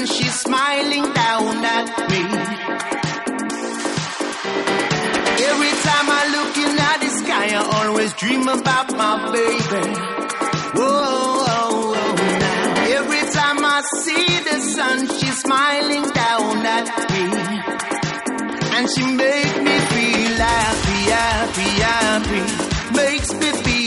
sun, she's smiling down at me. Every time I look in at the sky, I always dream about my baby. Whoa, now. Every time I see the sun, she's smiling down at me. And she makes me feel happy, happy, happy. Makes me feel